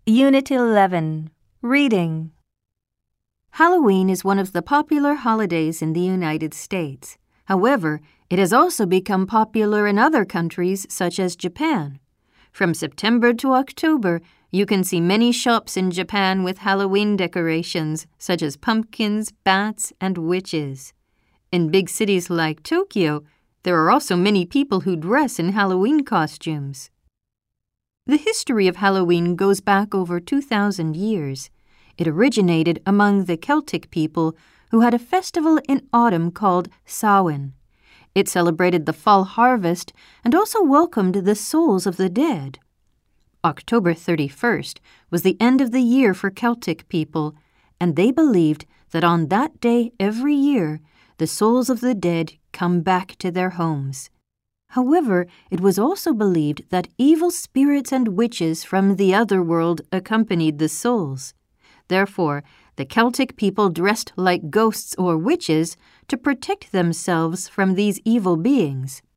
Unit 11. Reading. Halloween is one of the popular holidays in the United States. However, it has also become popular in other countries such as Japan. From September to October, you can see many shops in Japan with Halloween decorations such as pumpkins, bats, and witches. In big cities like Tokyo, there are also many people who dress in Halloween costumes. The history of Halloween goes back over 2,000 years. It originated among the Celtic people who had a festival in autumn called Samhain. It celebrated the fall harvest and also welcomed the souls of the dead. October 31st was the end of the year for Celtic people, and they believed that on that day every year, the souls of the dead come back to their homes. However, it was also believed that evil spirits and witches from the other world accompanied the souls. Therefore, the Celtic people dressed like ghosts or witches to protect themselves from these evil beings.